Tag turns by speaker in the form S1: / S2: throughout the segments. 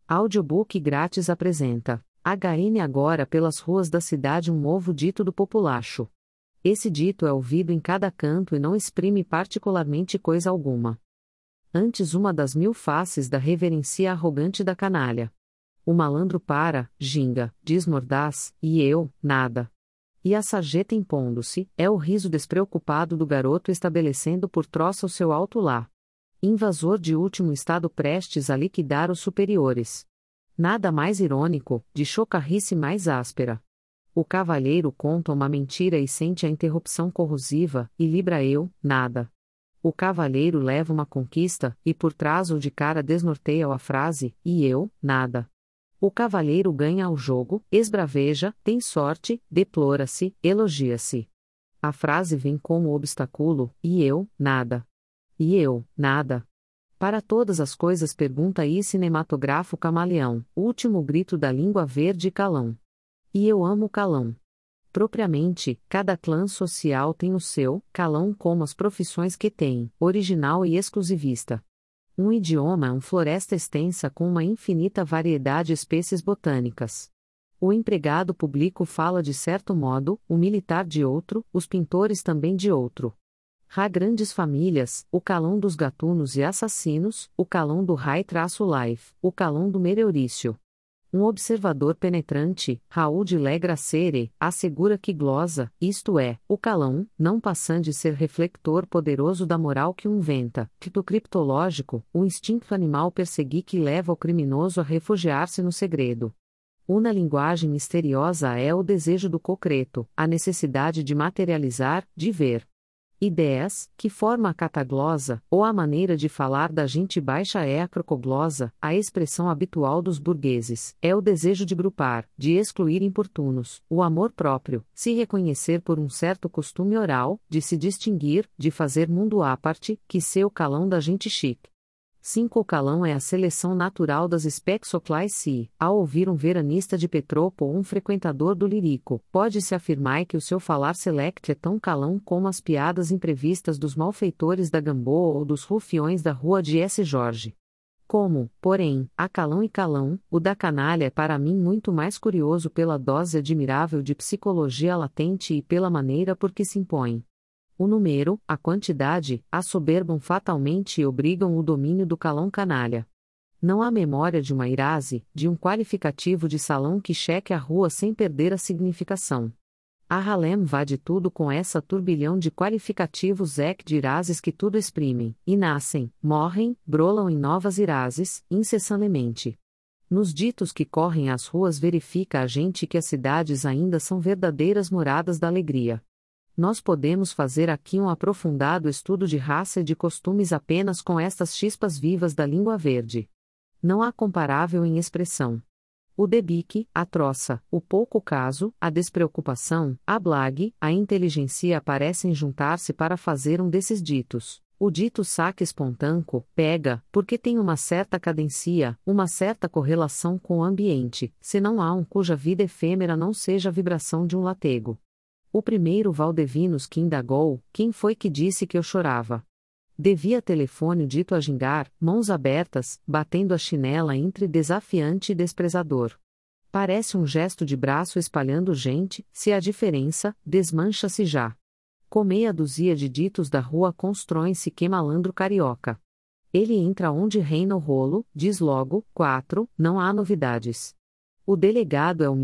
S1: Audiobook grátis apresenta: HN agora pelas ruas da cidade um novo dito do populacho. Esse dito é ouvido em cada canto e não exprime particularmente coisa alguma. Antes uma das 1000 faces da reverência arrogante da canalha. O malandro para, ginga, diz mordaz, e eu, nada. E a sarjeta impondo-se, é o riso despreocupado do garoto estabelecendo por troça o seu alto lá. Invasor de último estado prestes a liquidar os superiores. Nada mais irônico, de chocarrice mais áspera. O cavalheiro conta uma mentira e sente a interrupção corrosiva, e libra eu, nada. O cavalheiro leva uma conquista, e por trás ou de cara desnorteia a frase, e eu, nada. O cavalheiro ganha o jogo, esbraveja, tem sorte, deplora-se, elogia-se. A frase vem como obstáculo, e eu, nada. E eu, nada. Para todas as coisas pergunta aí cinematógrafo camaleão, último grito da língua verde calão. E eu amo calão. Propriamente, cada clã social tem o seu calão como as profissões que tem, original e exclusivista. Um idioma é uma floresta extensa com uma infinita variedade de espécies botânicas. O empregado público fala de certo modo, o militar de outro, os pintores também de outro. Há grandes famílias, o calão dos gatunos e assassinos, o calão do high-life, o calão do mereorício. Um observador penetrante, Raul de Legracere, assegura que glosa, isto é, o calão, não passando de ser reflector poderoso da moral que inventa, dito criptológico, o instinto animal persegui que leva o criminoso a refugiar-se no segredo. Uma linguagem misteriosa é o desejo do concreto, a necessidade de materializar, de ver. Ideias, que forma a cataglosa, ou a maneira de falar da gente baixa é a crocoglosa, a expressão habitual dos burgueses, é o desejo de grupar, de excluir importunos, o amor próprio, se reconhecer por um certo costume oral, de se distinguir, de fazer mundo à parte, que ser o calão da gente chique. 5. O calão é a seleção natural das spexoclais se, ao ouvir um veranista de Petropo ou um frequentador do lírico, pode-se afirmar que o seu falar select é tão calão como as piadas imprevistas dos malfeitores da Gamboa ou dos rufiões da rua de S. Jorge. Como, porém, há calão e calão, o da canalha é para mim muito mais curioso pela dose admirável de psicologia latente e pela maneira por que se impõe. O número, a quantidade, assoberbam fatalmente e obrigam o domínio do calão canalha. Não há memória de uma irase, de um qualificativo de salão que cheque a rua sem perder a significação. A Harlem vá de tudo com essa turbilhão de qualificativos de irases que tudo exprimem, e nascem, morrem, brolam em novas irases, incessantemente. Nos ditos que correm às ruas verifica a gente que as cidades ainda são verdadeiras moradas da alegria. Nós podemos fazer aqui um aprofundado estudo de raça e de costumes apenas com estas chispas vivas da língua verde. Não há comparável em expressão. O debique, a troça, o pouco caso, a despreocupação, a blague, a inteligência parecem juntar-se para fazer um desses ditos. O dito saque espontâneo, pega, porque tem uma certa cadencia, uma certa correlação com o ambiente, se não há um cuja vida efêmera não seja a vibração de um latego. O primeiro Valdevinos que indagou, quem foi que disse que eu chorava? Devia telefone dito a gingar, mãos abertas, batendo a chinela entre desafiante e desprezador. Parece um gesto de braço espalhando gente, se há diferença, desmancha-se já. Com meia dúzia de ditos da rua constroem-se que malandro carioca. Ele entra onde reina o rolo, diz logo, 4, não há novidades. O delegado é o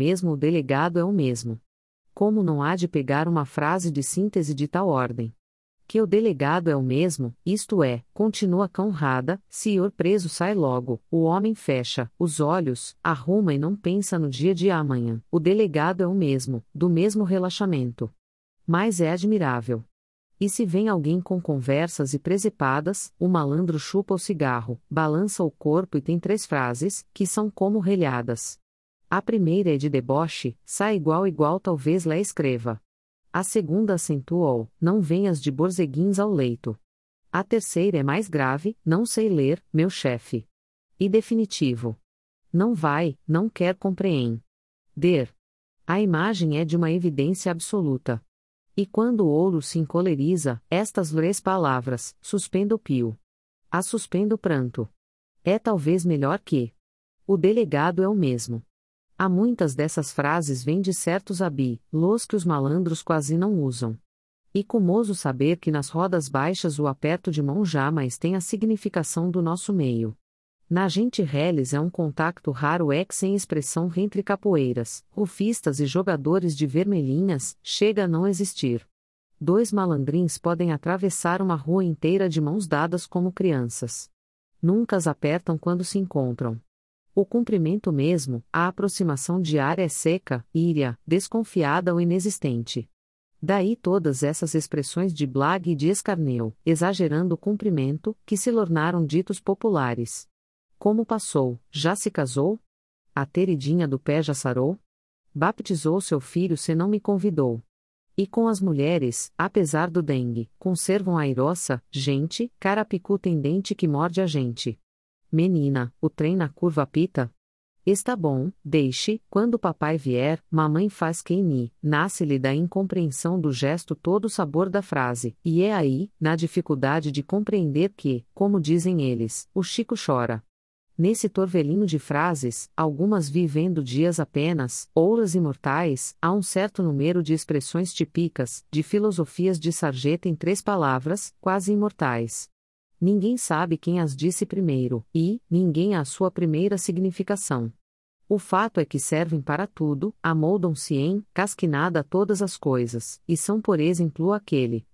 S1: mesmo. Como não há de pegar uma frase de síntese de tal ordem? Que o delegado é o mesmo, isto é, continua Conrada, senhor preso sai logo, o homem fecha os olhos, arruma e não pensa no dia de amanhã, o delegado é o mesmo, do mesmo relaxamento. Mas é admirável. E se vem alguém com conversas e presepadas, o malandro chupa o cigarro, balança o corpo e tem 3 frases, que são como relhadas. A primeira é de deboche, sai igual talvez lá escreva. A segunda acentua-o, não venhas de borzeguins ao leito. A terceira é mais grave, não sei ler, meu chefe. E definitivo. Não vai, não quer compreender. A imagem é de uma evidência absoluta. E quando o ouro se encoleriza, estas 3 palavras, suspenda o pio. A suspenda o pranto. É talvez melhor que O delegado é o mesmo. Há muitas dessas frases vêm de certos los que os malandros quase não usam. E cumoso saber que nas rodas baixas o aperto de mão jamais tem a significação do nosso meio. Na gente reles é um contacto raro sem expressão entre capoeiras, rufistas e jogadores de vermelhinhas, chega a não existir. Dois malandrins podem atravessar uma rua inteira de mãos dadas como crianças. Nunca as apertam quando se encontram. O cumprimento mesmo, a aproximação diária é seca, íria, desconfiada ou inexistente. Daí todas essas expressões de blague e de escarneu, exagerando o cumprimento, que se tornaram ditos populares. Como passou, já se casou? A teridinha do pé já sarou? Baptizou seu filho se não me convidou. E com as mulheres, apesar do dengue, conservam a airoça, gente, carapicu tendente que morde a gente. Menina, o trem na curva apita? Está bom, deixe, quando o papai vier, mamãe faz queini, nasce-lhe da incompreensão do gesto todo o sabor da frase, e é aí, na dificuldade de compreender que, como dizem eles, o Chico chora. Nesse torvelinho de frases, algumas vivendo dias apenas, outras imortais, há um certo número de expressões típicas, de filosofias de sarjeta em 3 palavras, quase imortais. Ninguém sabe quem as disse primeiro, e, ninguém a sua primeira significação. O fato é que servem para tudo, amoldam-se em, casquinada a todas as coisas, e são por exemplo aquele,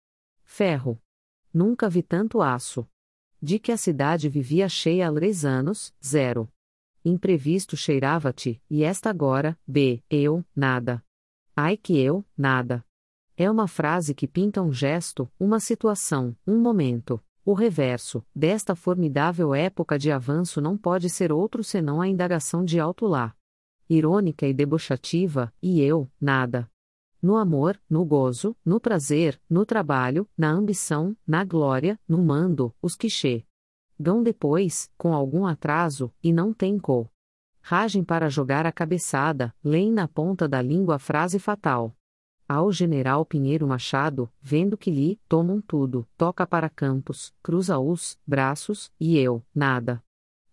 S1: ferro. Nunca vi tanto aço. De que a cidade vivia cheia há 3 anos, 0. Imprevisto cheirava-te, e esta agora, eu, nada. Ai que eu, nada. É uma frase que pinta um gesto, uma situação, um momento. O reverso, desta formidável época de avanço não pode ser outro senão a indagação de alto lá. Irônica e debochativa, e eu, nada. No amor, no gozo, no prazer, no trabalho, na ambição, na glória, no mando, os que chegam depois, com algum atraso, e não têm coragem para jogar a cabeçada, leem na ponta da língua a frase fatal. Ao general Pinheiro Machado, vendo que lhe tomam tudo, toca para campos, cruza os braços, e eu, nada.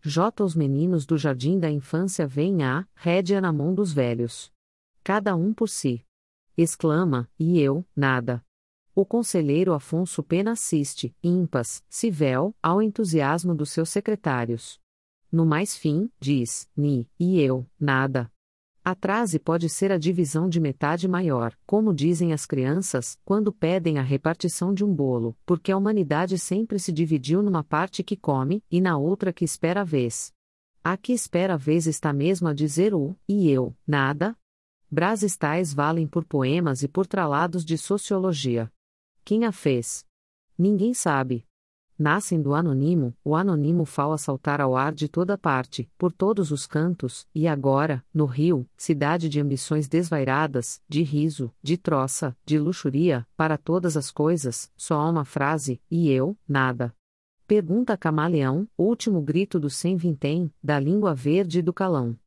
S1: Os meninos do jardim da infância veem a rédea na mão dos velhos. Cada um por si. Exclama, e eu, nada. O conselheiro Afonso Pena assiste, impas, civel, ao entusiasmo dos seus secretários. No mais fim, diz, e eu, nada. Atrase pode ser a divisão de metade maior, como dizem as crianças, quando pedem a repartição de um bolo, porque a humanidade sempre se dividiu numa parte que come, e na outra que espera a vez. A que espera a vez está mesmo a dizer o, e eu, nada? Brases tais valem por poemas e por tralados de sociologia. Quem a fez? Ninguém sabe. Nascem do anônimo, o anônimo fal a saltar ao ar de toda parte, por todos os cantos, e agora, no Rio, cidade de ambições desvairadas, de riso, de troça, de luxuria, para todas as coisas, só há uma frase, e eu, nada. Pergunta Camaleão, último grito do sem vintém, da língua verde e do calão.